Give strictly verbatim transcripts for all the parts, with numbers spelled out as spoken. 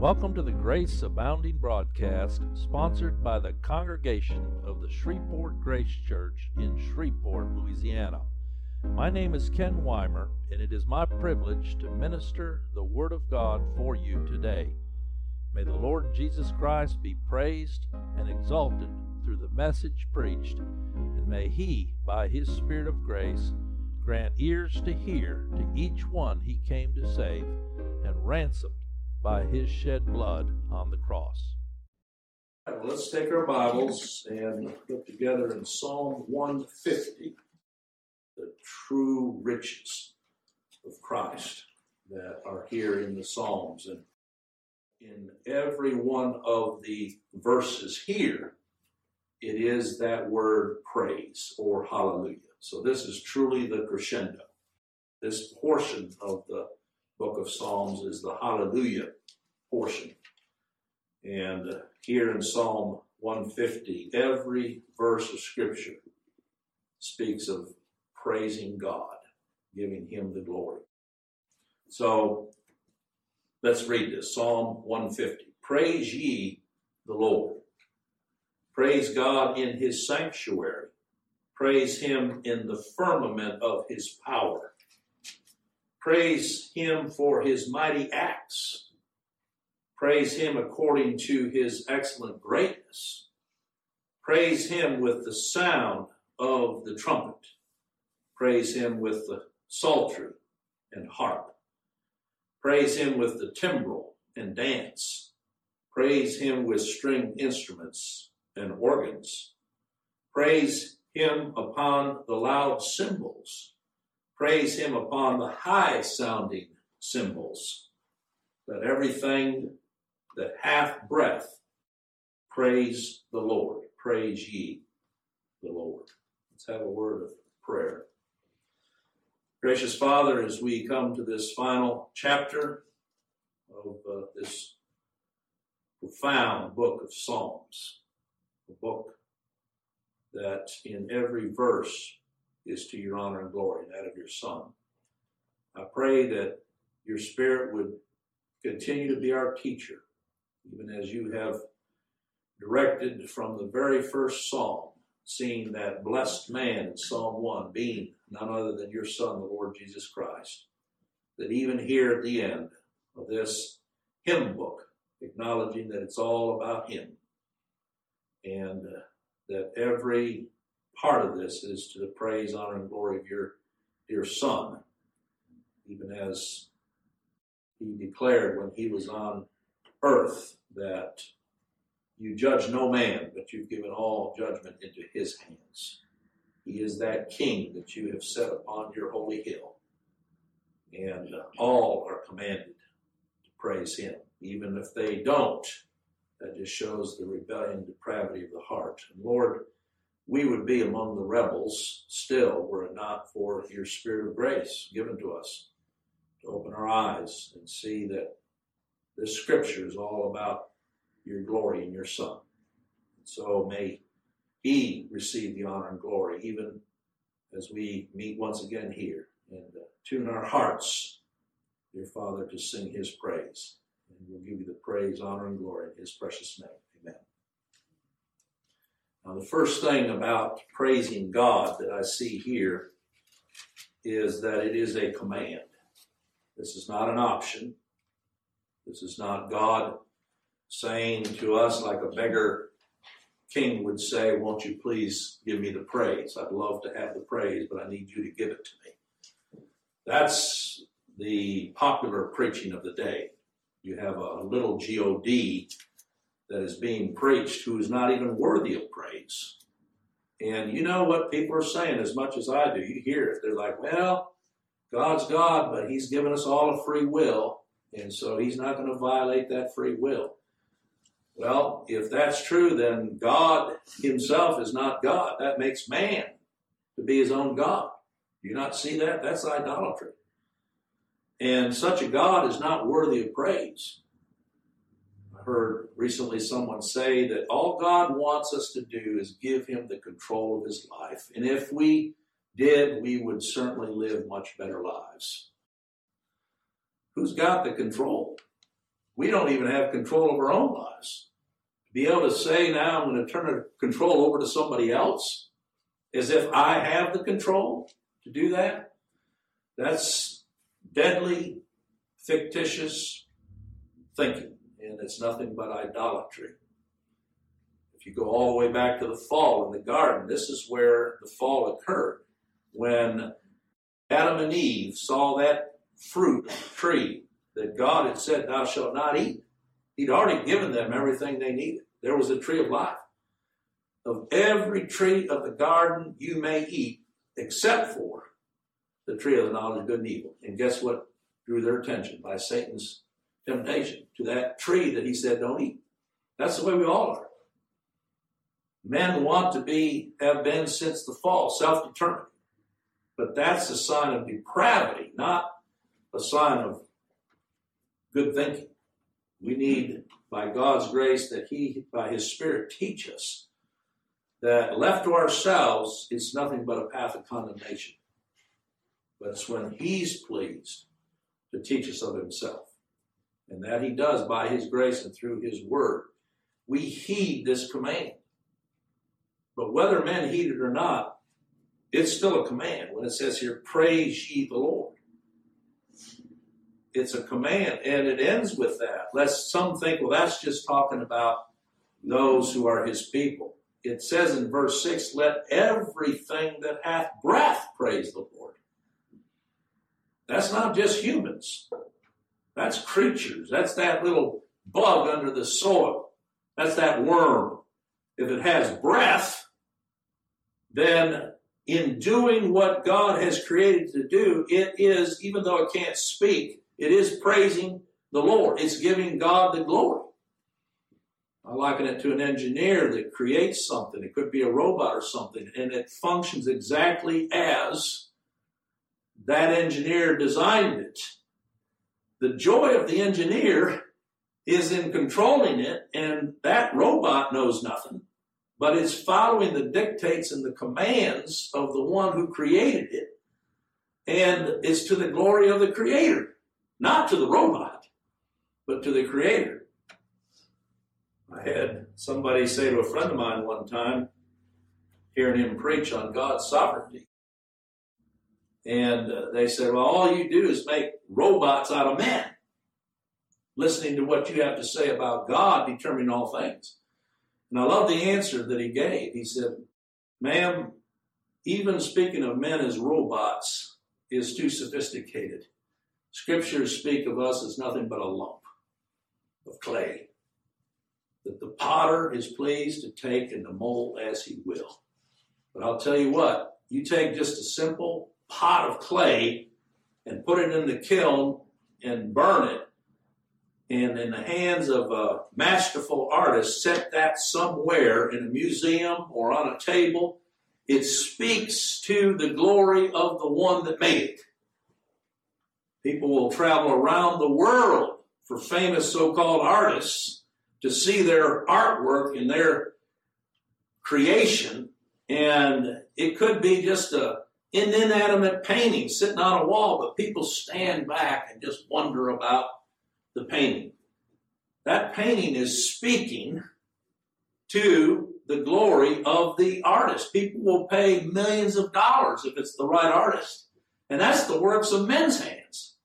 Welcome to the Grace Abounding broadcast, sponsored by the Congregation of the Shreveport Grace Church in Shreveport, Louisiana. My name is Ken Weimer, and it is my privilege to minister the Word of God for you today. May the Lord Jesus Christ be praised and exalted through the message preached, and may He, by His Spirit of grace, grant ears to hear to each one He came to save, and ransomed by His shed blood on the cross. Well, let's take our Bibles and look together in Psalm one fifty, the true riches of Christ that are here in the Psalms. And in every one of the verses here, it is that word praise or hallelujah. So this is truly the crescendo. This portion of the book of Psalms is the hallelujah portion. And uh, here in Psalm one fifty, every verse of Scripture speaks of praising God, giving Him the glory. So let's read this. Psalm one fifty. Praise ye the Lord. Praise God in His sanctuary. Praise Him in the firmament of His power. Praise Him for His mighty acts. Praise Him according to His excellent greatness. Praise Him with the sound of the trumpet. Praise Him with the psaltery and harp. Praise Him with the timbrel and dance. Praise Him with stringed instruments and organs. Praise Him upon the loud cymbals. Praise Him upon the high-sounding cymbals. Let everything that hath breath praise the Lord. Praise ye the Lord. Let's have a word of prayer. Gracious Father, as we come to this final chapter of uh, this profound book of Psalms, a book that in every verse is to your honor and glory, that of your Son. I pray that your Spirit would continue to be our teacher, even as you have directed from the very first psalm, seeing that blessed man in Psalm one being none other than your Son, the Lord Jesus Christ, that even here at the end of this hymn book, acknowledging that it's all about Him, and uh, that every part of this is to the praise, honor, and glory of your dear Son, even as He declared when He was on earth that you judge no man, but you've given all judgment into His hands. He is that King that you have set upon your holy hill, and uh, all are commanded to praise Him, even if they don't. That just shows the rebellion and depravity of the heart. And Lord, we would be among the rebels still were it not for your Spirit of grace given to us to open our eyes and see that this Scripture is all about your glory in your Son. So may He receive the honor and glory even as we meet once again here and uh, tune our hearts, dear Father, to sing His praise. And we'll give you the praise, honor, and glory in His precious name. Amen. Now, the first thing about praising God that I see here is that it is a command. This is not an option. This is not God saying to us like a beggar king would say, won't you please give me the praise? I'd love to have the praise, but I need you to give it to me. That's the popular preaching of the day. You have a little G O D that is being preached who is not even worthy of praise. And you know what people are saying as much as I do. You hear it. They're like, well, God's God, but He's given us all a free will, and so He's not going to violate that free will. Well, if that's true, then God Himself is not God. That makes man to be his own God. Do you not see that? That's idolatry. And such a God is not worthy of praise. I heard recently someone say that all God wants us to do is give Him the control of His life. And if we did, we would certainly live much better lives. Who's got the control? We don't even have control of our own lives. To be able to say now I'm going to turn the control over to somebody else as if I have the control to do that, that's deadly, fictitious thinking, and it's nothing but idolatry. If you go all the way back to the fall in the garden, this is where the fall occurred. When Adam and Eve saw that fruit tree that God had said, thou shalt not eat. He'd already given them everything they needed. There was a tree of life. Of every tree of the garden you may eat, except for the tree of the knowledge of good and evil. And guess what drew their attention? By Satan's temptation to that tree that he said don't eat. That's the way we all are. Men want to be, have been since the fall, self-determined. But that's a sign of depravity, not a sign of good thinking. We need, by God's grace, that he, by his Spirit, teach us that left to ourselves, it's nothing but a path of condemnation. But it's when he's pleased to teach us of himself. And that he does by his grace and through his word. We heed this command. But whether men heed it or not, it's still a command. When it says here, praise ye the Lord. It's a command, and it ends with that. Lest some think, well, that's just talking about those who are his people. It says in verse six, let everything that hath breath praise the Lord. That's not just humans. That's creatures. That's that little bug under the soil. That's that worm. If it has breath, then in doing what God has created to do, it is, even though it can't speak, it is praising the Lord. It's giving God the glory. I liken it to an engineer that creates something. It could be a robot or something, and it functions exactly as that engineer designed it. The joy of the engineer is in controlling it, and that robot knows nothing, but it's following the dictates and the commands of the one who created it, and it's to the glory of the Creator, not to the robot, but to the Creator. I had somebody say to a friend of mine one time, hearing him preach on God's sovereignty, and uh, they said, well, all you do is make robots out of men, listening to what you have to say about God determining all things. And I love the answer that he gave. He said, ma'am, even speaking of men as robots is too sophisticated. Scriptures speak of us as nothing but a lump of clay that the potter is pleased to take and to mold as he will. But I'll tell you what, you take just a simple pot of clay and put it in the kiln and burn it, and in the hands of a masterful artist, set that somewhere in a museum or on a table, it speaks to the glory of the one that made it. People will travel around the world for famous so-called artists to see their artwork and their creation, and it could be just a an inanimate painting sitting on a wall, but people stand back and just wonder about the painting. That painting is speaking to the glory of the artist. People will pay millions of dollars if it's the right artist. And that's the works of men's hands.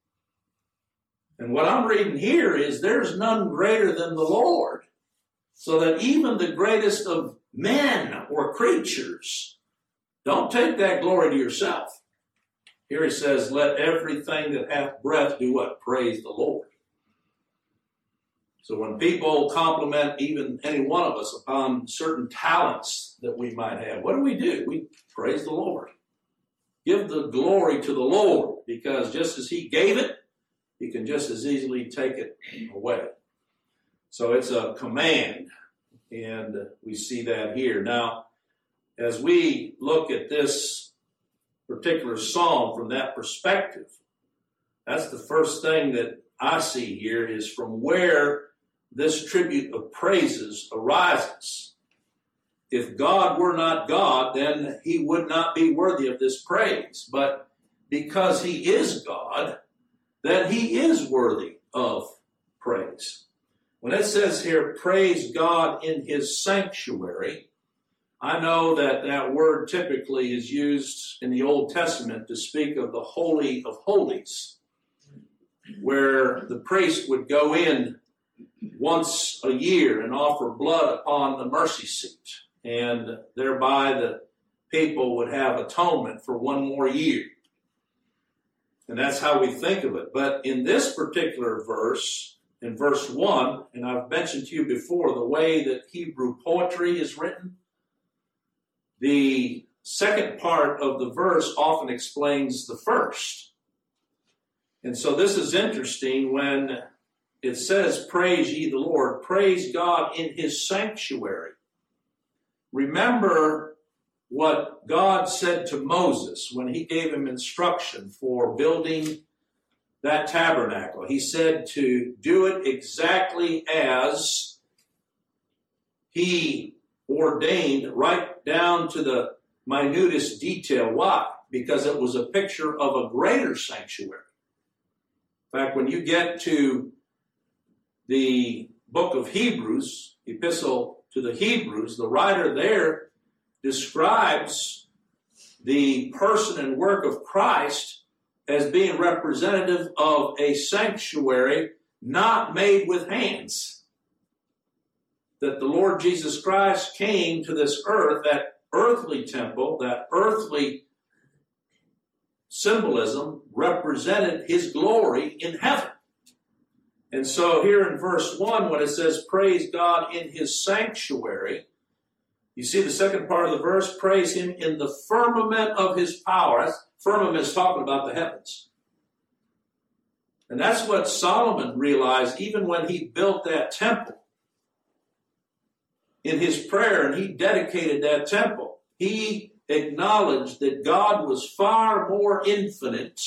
And what I'm reading here is there's none greater than the Lord, so that even the greatest of men or creatures, don't take that glory to yourself. Here he says, let everything that hath breath do what? Praise the Lord. So when people compliment even any one of us upon certain talents that we might have, what do we do? We praise the Lord. Give the glory to the Lord, because just as he gave it, he can just as easily take it away. So it's a command, and we see that here. Now, as we look at this particular psalm from that perspective, that's the first thing that I see here is from where this tribute of praises arises. If God were not God, then he would not be worthy of this praise. But because he is God, then he is worthy of praise. When it says here, praise God in his sanctuary, I know that that word typically is used in the Old Testament to speak of the Holy of Holies, where the priest would go in once a year and offer blood upon the mercy seat, and thereby the people would have atonement for one more year. And that's how we think of it. But in this particular verse, in verse one, and I've mentioned to you before, the way that Hebrew poetry is written, the second part of the verse often explains the first. And so this is interesting when it says, praise ye the Lord, praise God in his sanctuary. Remember what God said to Moses when he gave him instruction for building that tabernacle. He said to do it exactly as he ordained, right down to the minutest detail. Why? Because it was a picture of a greater sanctuary. In fact, when you get to the book of Hebrews, epistle to the Hebrews, the writer there describes the person and work of Christ as being representative of a sanctuary not made with hands. That the Lord Jesus Christ came to this earth, that earthly temple, that earthly symbolism represented his glory in heaven. And so here in verse one, when it says, praise God in his sanctuary, you see the second part of the verse, praise him in the firmament of his power. That's, firmament is talking about the heavens. And that's what Solomon realized even when he built that temple. In his prayer, and he dedicated that temple, he acknowledged that God was far more infinite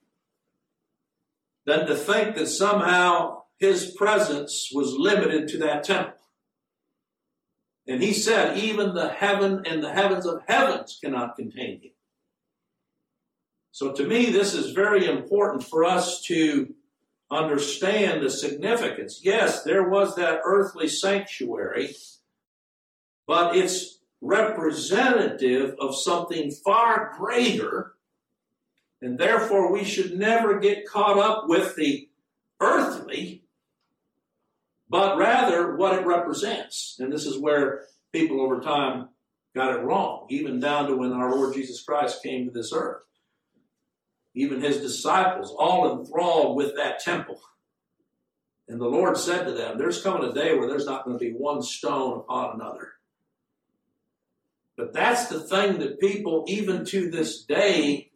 than to think that somehow his presence was limited to that temple. And he said, even the heaven and the heavens of heavens cannot contain him. So to me, this is very important for us to understand the significance. Yes, there was that earthly sanctuary, but it's representative of something far greater, and therefore we should never get caught up with the earthly, but rather what it represents. And this is where people over time got it wrong, even down to when our Lord Jesus Christ came to this earth. Even his disciples, all enthralled with that temple. And the Lord said to them, there's coming a day where there's not going to be one stone upon another. But that's the thing that people, even to this day,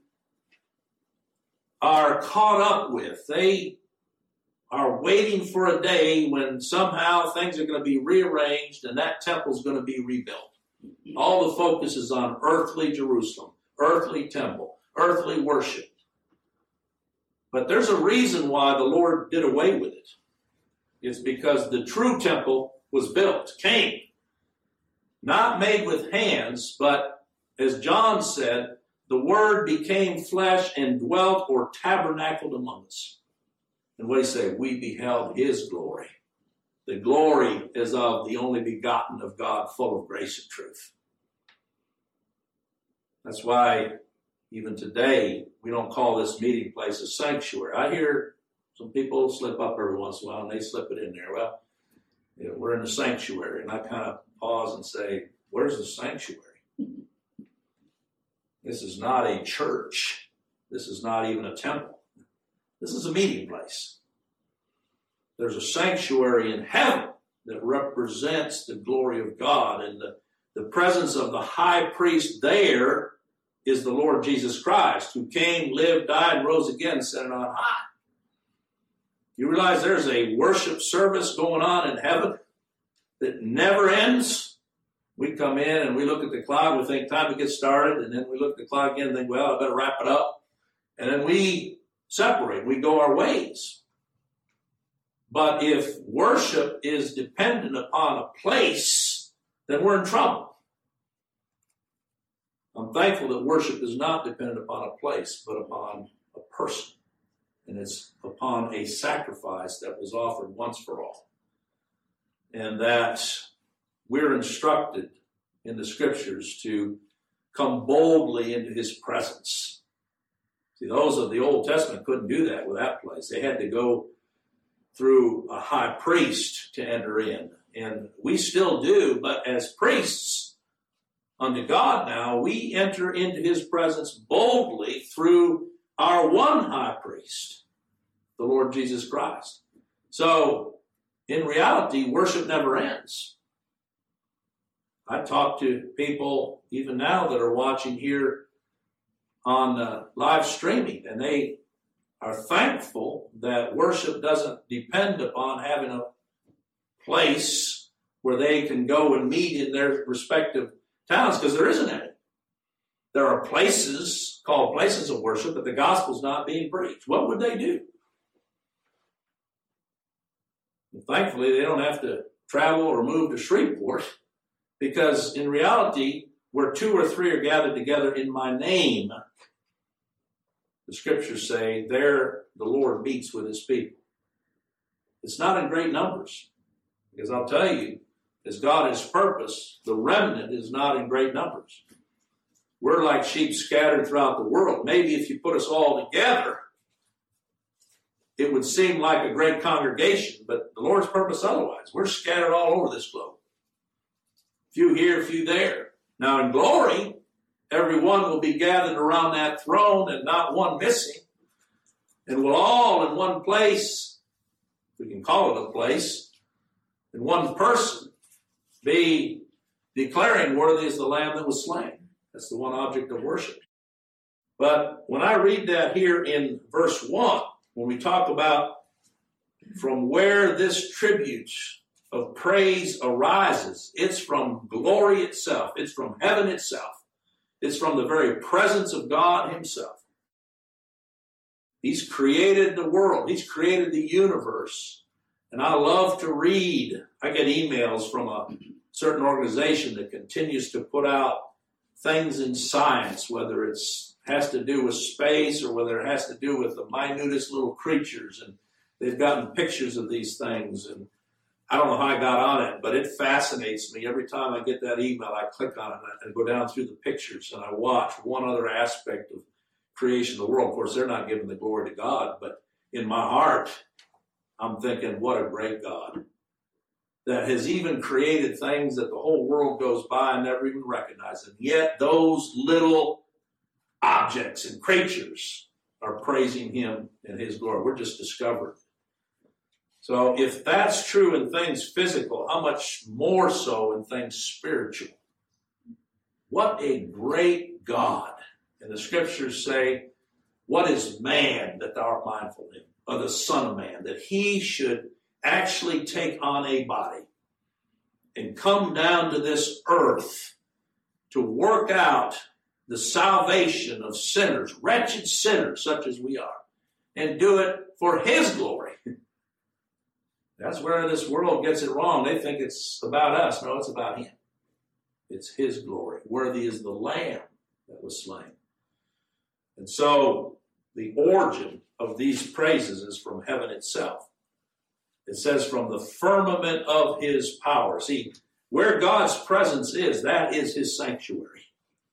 are caught up with. They are waiting for a day when somehow things are going to be rearranged and that temple's going to be rebuilt. All the focus is on earthly Jerusalem, earthly temple, earthly worship. But there's a reason why the Lord did away with it. It's because the true temple was built, came. Not made with hands, but as John said, the Word became flesh and dwelt or tabernacled among us. And what do you say? We beheld his glory. The glory is of the only begotten of God, full of grace and truth. That's why even today, we don't call this meeting place a sanctuary. I hear some people slip up every once in a while, and they slip it in there. Well, you know, we're in a sanctuary, and I kind of pause and say, where's the sanctuary? This is not a church. This is not even a temple. This is a meeting place. There's a sanctuary in heaven that represents the glory of God, and the, the presence of the high priest there is the Lord Jesus Christ, who came, lived, died, rose again, ascended on high. You realize there's a worship service going on in heaven that never ends? We come in and we look at the clock, we think time to get started, and then we look at the clock again and think, well, I better wrap it up. And then we separate, we go our ways. But if worship is dependent upon a place, then we're in trouble. I'm thankful that worship is not dependent upon a place, but upon a person. And it's upon a sacrifice that was offered once for all. And that we're instructed in the scriptures to come boldly into his presence. See, those of the Old Testament couldn't do that with that place. They had to go through a high priest to enter in. And we still do, but as priests unto God now, we enter into his presence boldly through our one high priest, the Lord Jesus Christ. So, in reality, worship never ends. I talk to people even now that are watching here on uh, live streaming, and they are thankful that worship doesn't depend upon having a place where they can go and meet in their respective towns, because there isn't any. There are places called places of worship, but the gospel's not being preached. What would they do? And thankfully, they don't have to travel or move to Shreveport, because in reality, where two or three are gathered together in my name, the scriptures say, there the Lord meets with his people. It's not in great numbers, because I'll tell you, as God has purpose, the remnant is not in great numbers. We're like sheep scattered throughout the world. Maybe if you put us all together, it would seem like a great congregation, but the Lord's purpose otherwise. We're scattered all over this globe. Few here, few there. Now in glory, everyone will be gathered around that throne and not one missing. And we'll all in one place, if we can call it a place, in one person, be declaring worthy is the Lamb that was slain. That's the one object of worship. But when I read that here in verse one, when we talk about from where this tribute of praise arises, it's from glory itself. It's from heaven itself. It's from the very presence of God himself. He's created the world. He's created the universe. And I love to read. I get emails from a certain organization that continues to put out things in science, whether it's has to do with space or whether it has to do with the minutest little creatures. And they've gotten pictures of these things. And I don't know how I got on it, but it fascinates me. Every time I get that email, I click on it and go down through the pictures and I watch one other aspect of creation of the world. Of course, they're not giving the glory to God, but in my heart, I'm thinking, what a great God that has even created things that the whole world goes by and never even recognizes. And yet those little objects and creatures are praising him in his glory. We're just discovering. So if that's true in things physical, how much more so in things spiritual? What a great God. And the scriptures say, what is man that thou art mindful of him? Or the Son of Man, that he should actually take on a body and come down to this earth to work out the salvation of sinners, wretched sinners such as we are, and do it for his glory. That's where this world gets it wrong. They think it's about us. No, it's about him. It's his glory. Worthy is the Lamb that was slain. And so the origin of these praises is from heaven itself. It says from the firmament of his power. See, where God's presence is, that is his sanctuary.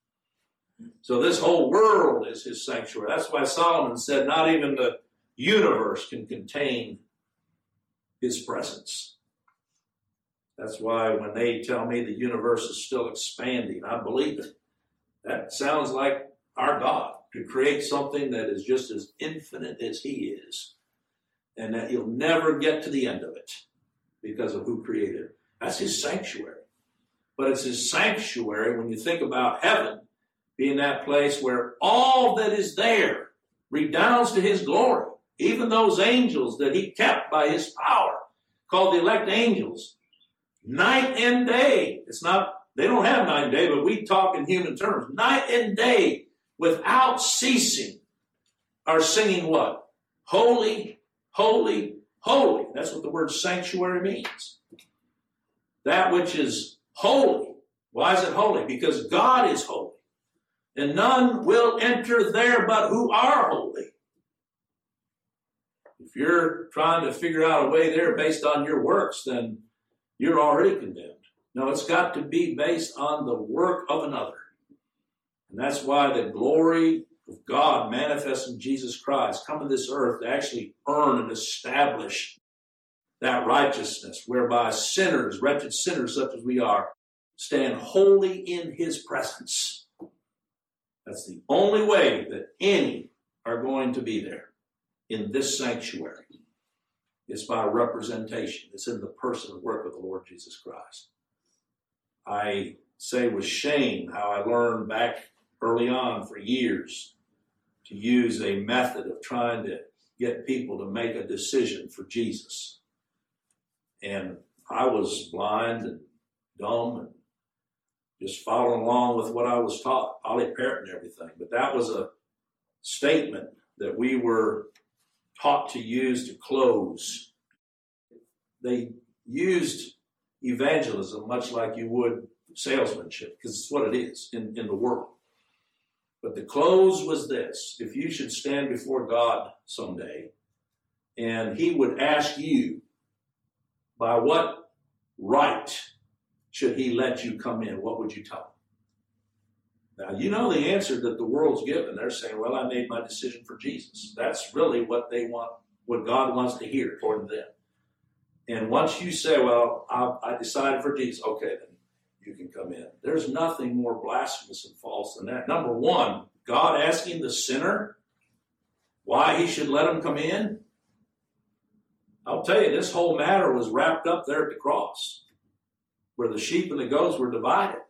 So this whole world is his sanctuary. That's why Solomon said not even the universe can contain his presence. That's why when they tell me the universe is still expanding, I believe it. That sounds like our God, to create something that is just as infinite as he is, and that he'll never get to the end of it because of who created it. That's his sanctuary. But it's his sanctuary when you think about heaven being that place where all that is there redounds to his glory. Even those angels that he kept by his power, called the elect angels, night and day. It's not, they don't have night and day, but we talk in human terms. Night and day, without ceasing, are singing what? Holy, holy, holy. That's what the word sanctuary means. That which is holy. Why is it holy? Because God is holy. And none will enter there but who are holy. If you're trying to figure out a way there based on your works, then you're already condemned. No, it's got to be based on the work of another. And that's why the glory of God manifest in Jesus Christ come to this earth to actually earn and establish that righteousness, whereby sinners, wretched sinners such as we are, stand wholly in his presence. That's the only way that any are going to be there in this sanctuary. It's by representation. It's in the person and work of the Lord Jesus Christ. I say with shame how I learned back early on for years to use a method of trying to get people to make a decision for Jesus. And I was blind and dumb and just following along with what I was taught, probably parroting everything. But that was a statement that we were taught to use to close. They used evangelism much like you would salesmanship, because it's what it is in, in the world. But the close was this: if you should stand before God someday, and he would ask you, by what right should he let you come in, what would you tell him? Now, you know the answer that the world's given. They're saying, well, I made my decision for Jesus. That's really what they want, what God wants to hear according to them. And once you say, well, I, I decided for Jesus, okay, then you can come in. There's nothing more blasphemous and false than that. Number one, God asking the sinner why he should let him come in. I'll tell you, this whole matter was wrapped up there at the cross, where the sheep and the goats were divided.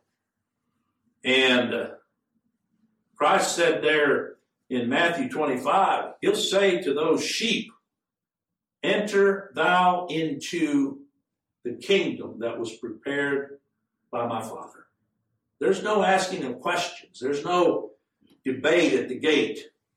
And uh, Christ said there in Matthew twenty-five, he'll say to those sheep, enter thou into the kingdom that was prepared by my Father. There's no asking of questions. There's no debate at the gate.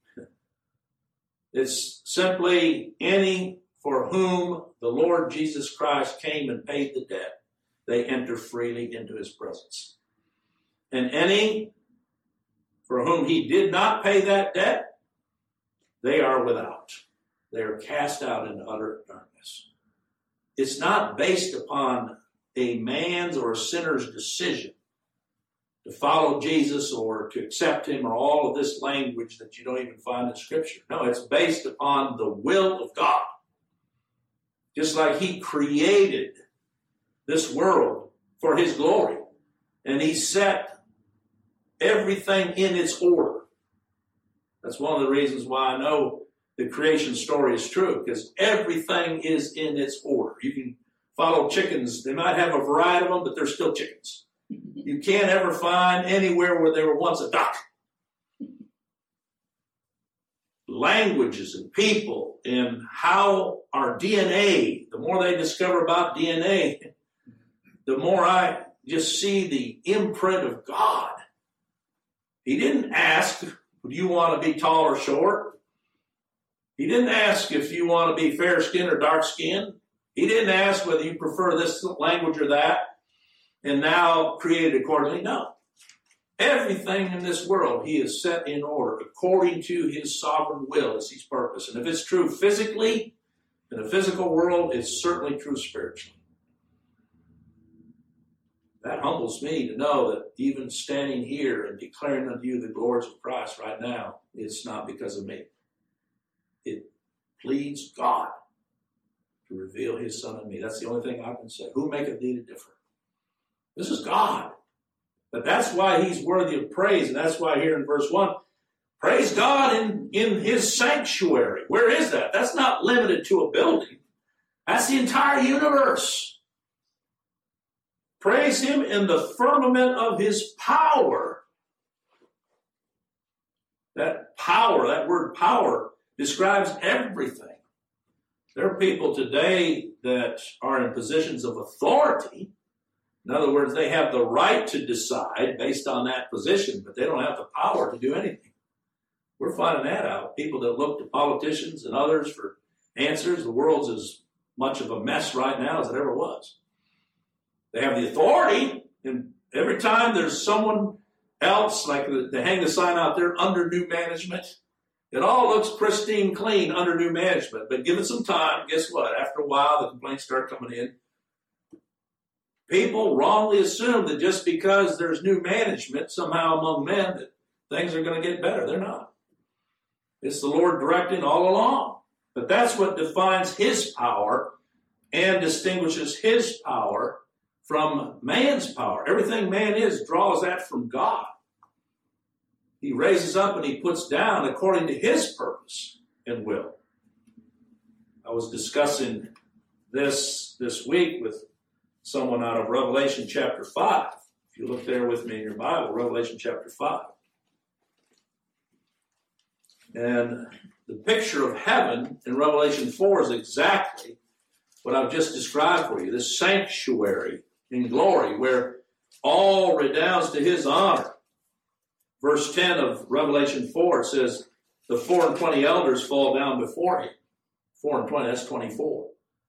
It's simply any for whom the Lord Jesus Christ came and paid the debt, they enter freely into his presence. And any for whom he did not pay that debt, they are without. They are cast out into utter darkness. It's not based upon a man's or a sinner's decision to follow Jesus or to accept him or all of this language that you don't even find in Scripture. No, it's based upon the will of God. Just like he created this world for his glory, and he set everything in its order. That's one of the reasons why I know the creation story is true, because everything is in its order. You can follow chickens. They might have a variety of them, but they're still chickens. You can't ever find anywhere where there were once a duck. Languages and people and how our D N A, the more they discover about D N A, the more I just see the imprint of God. He didn't ask, do you want to be tall or short? He didn't ask if you want to be fair-skinned or dark-skinned. He didn't ask whether you prefer this language or that, and now created accordingly. No. Everything in this world he has set in order according to his sovereign will as his purpose. And if it's true physically, in the physical world, it's certainly true spiritually. That humbles me to know that even standing here and declaring unto you the glories of Christ right now, it's not because of me. It pleads God to reveal his Son in me. That's the only thing I can say. Who maketh thee to differ? This is God. But that's why he's worthy of praise, and that's why here in verse one, praise God in, in his sanctuary. Where is that? That's not limited to a building. That's the entire universe. Praise him in the firmament of his power. That power, that word power, describes everything. There are people today that are in positions of authority. In other words, they have the right to decide based on that position, but they don't have the power to do anything. We're finding that out. People that look to politicians and others for answers, the world's as much of a mess right now as it ever was. They have the authority, and every time there's someone else, like they hang the sign out there, under new management, It all looks pristine clean under new management, but give it some time, guess what? After a while, the complaints start coming in. People wrongly assume that just because there's new management somehow among men that things are going to get better. They're not. It's the Lord directing all along. But that's what defines his power and distinguishes his power from man's power. Everything man is draws that from God. He raises up and he puts down according to his purpose and will. I was discussing this this week with someone out of Revelation chapter five. If you look there with me in your Bible, Revelation chapter five. And the picture of heaven in Revelation four is exactly what I've just described for you, this sanctuary in glory where all redounds to his honor. Verse ten of Revelation four, it says, the four and twenty elders fall down before him. Four and twenty, that's twenty-four.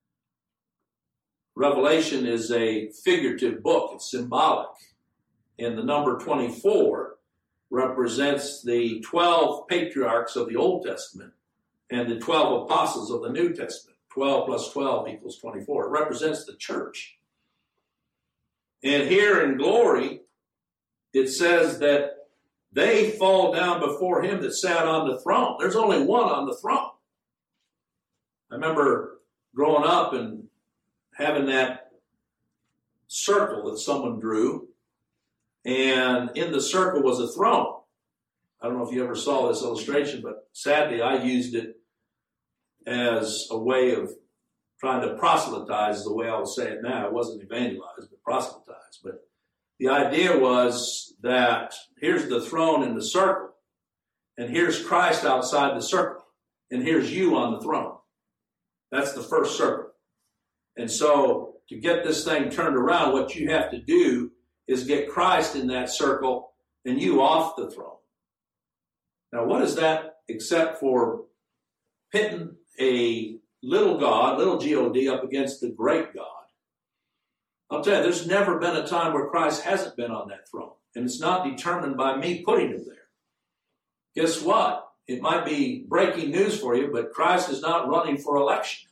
Revelation is a figurative book. It's symbolic. And the number twenty-four represents the twelve patriarchs of the Old Testament and the twelve apostles of the New Testament. twelve plus twelve equals twenty-four. It represents the church. And here in glory, it says that they fall down before him that sat on the throne. There's only one on the throne. I remember growing up and having that circle that someone drew, and in the circle was a throne. I don't know if you ever saw this illustration, but sadly I used it as a way of trying to proselytize the way I will say it now. It wasn't evangelize, but proselytize. But the idea was that here's the throne in the circle, and here's Christ outside the circle, and here's you on the throne. That's the first circle. And so to get this thing turned around, what you have to do is get Christ in that circle and you off the throne. Now, what is that except for pitting a little God, little G O D, up against the great God? I'll tell you, there's never been a time where Christ hasn't been on that throne. And it's not determined by me putting him there. Guess what? It might be breaking news for you, but Christ is not running for election.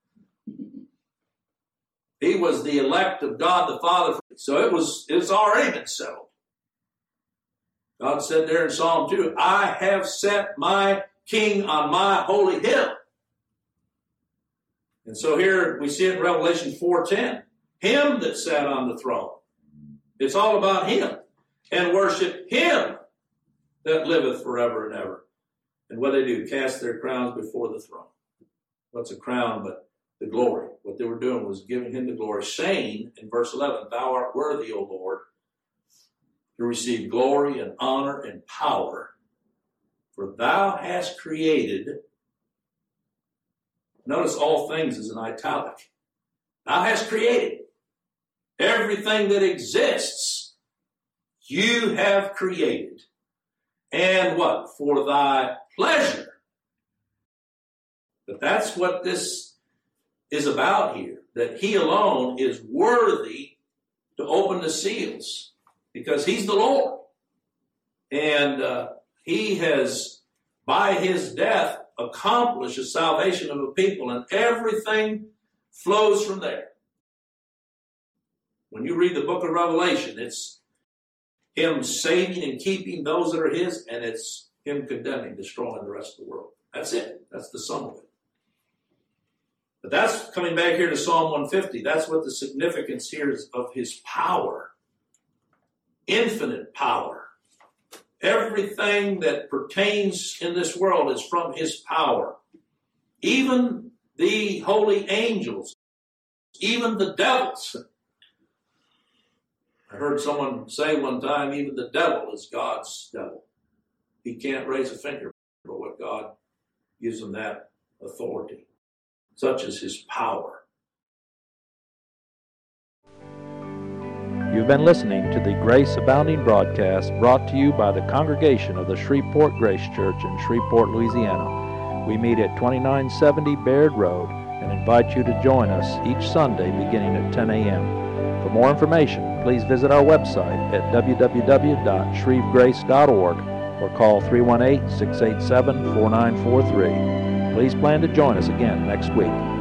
He was the elect of God the Father. So it was, it's already been settled. God said there in Psalm two, I have set my king on my holy hill. And so here we see it in Revelation four ten. Him that sat on the throne. It's all about him. And worship him that liveth forever and ever. And what they do, cast their crowns before the throne. What's a crown but the glory? What they were doing was giving him the glory, saying in verse eleven, Thou art worthy, O Lord, to receive glory and honor and power, for thou hast created. Notice all things is in italic. Thou hast created everything that exists. You have created. And what? For thy pleasure. But that's what this is about here, that he alone is worthy to open the seals because he's the Lord. And uh, he has, by his death, accomplished the salvation of a people, and everything flows from there. When you read the book of Revelation, it's him saving and keeping those that are his, and it's him condemning, destroying the rest of the world. That's it. That's the sum of it. But that's coming back here to Psalm one fifty. That's what the significance here is of his power. Infinite power. Everything that pertains in this world is from his power. Even the holy angels, even the devils. I heard someone say one time, even the devil is God's devil. He can't raise a finger for what God gives him that authority. Such is his power. You've been listening to the Grace Abounding broadcast brought to you by the congregation of the Shreveport Grace Church in Shreveport, Louisiana. We meet at twenty-nine seventy Baird Road and invite you to join us each Sunday beginning at ten a.m. For more information, please visit our website at w w w dot shreve grace dot org or call three one eight, six eight seven, four nine four three. Please plan to join us again next week.